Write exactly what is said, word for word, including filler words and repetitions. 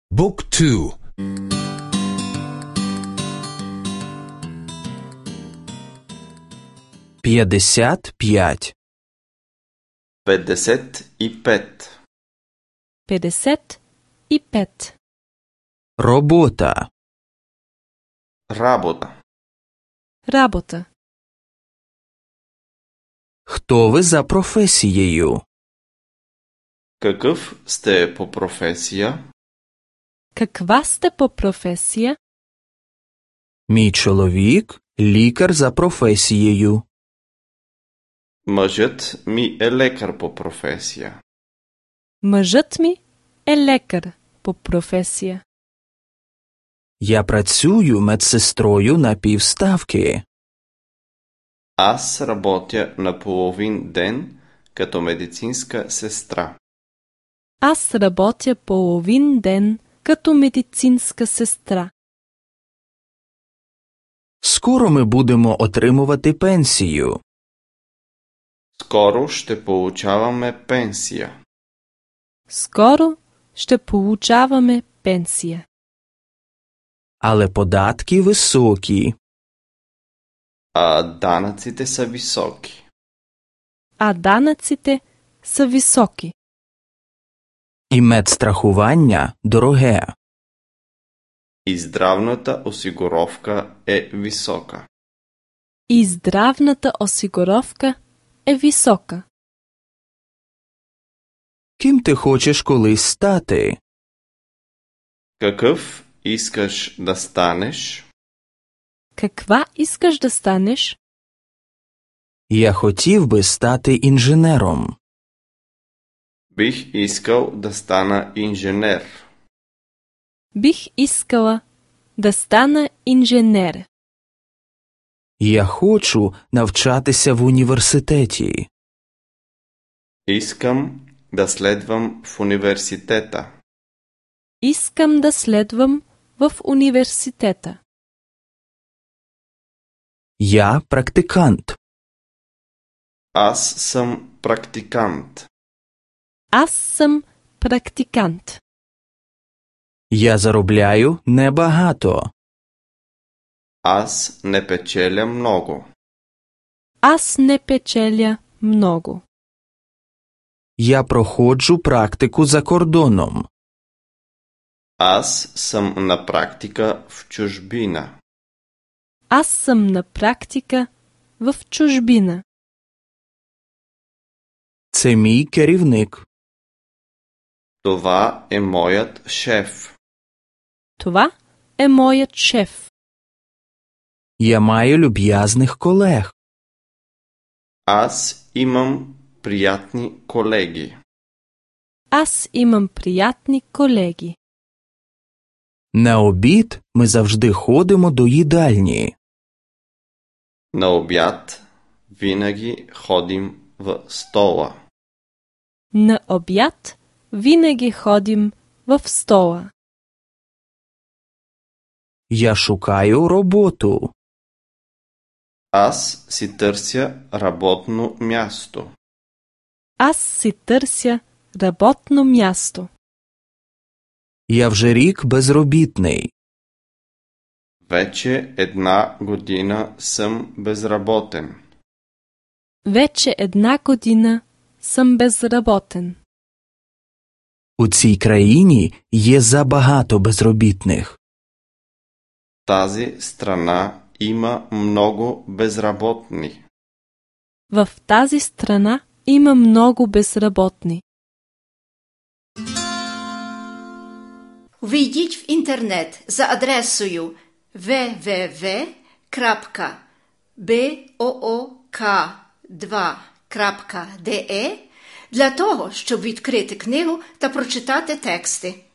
บุ๊กทูп'ятдесят п'ять петдесет и пет петдесят и пет робота работа. Работа. Хто ви за професією? Какъв сте по професия? Каква сте по професия? Мій чоловік – лікар за професією. Мъжът ми е лекар по професия. Мъжът ми е лекар по професия. Я працюю медсестрою на півставки. Аз работя на половин ден като медицинска сестра. Аз работя половин ден като медицинска сестра. Скоро ми будемо отримувати пенсію. Скоро ще получаваме пенсия. Скоро ще получаваме пенсия. Але податки високі. А данъците са високи. А данъците са високи. І медстрахування дороге. И здравната осигуровка е висока. И здравната осигуровка е висока. Ким ти хочеш колись стати? Какъв искаш да станеш? Каква искаш да станеш? Я хотів би стати інженером. Бих искал да стана инженер. Бих искала да стана инженер. Я хочу навчатися в університеті. Искам да следвам в университета. Искам да следвам в университета. Я практикант. Аз съм практикант. Аз съм практикант. Я заробляю небагато. Аз не печеля много. Аз не печеля много. Я проходжу практику за кордоном. Аз съм на практика в чужбина. Аз съм на практика в чужбина. Це мій керівник. Това е моят шеф. Това е моят шеф. Я маю люб'язних колег. Аз имам приятни колеги. Аз имам приятни колеги. На обід ми завжди ходимо до їдальні. На обяд винаги ходим в стола. На обяд винаги ходим в стола. Я шукаю роботу. Аз си търся работно място. Аз си търся работно място. Я вже рік безробітний. Вече една година съм безработен. Вече една година съм безработен. У цій країні є забагато безробітних. В тази страна има много безработни. В тази страна има много безработни. Вийдіть в інтернет за адресою double-u double-u double-u крапка book два крапка de для того, щоб відкрити книгу та прочитати тексти.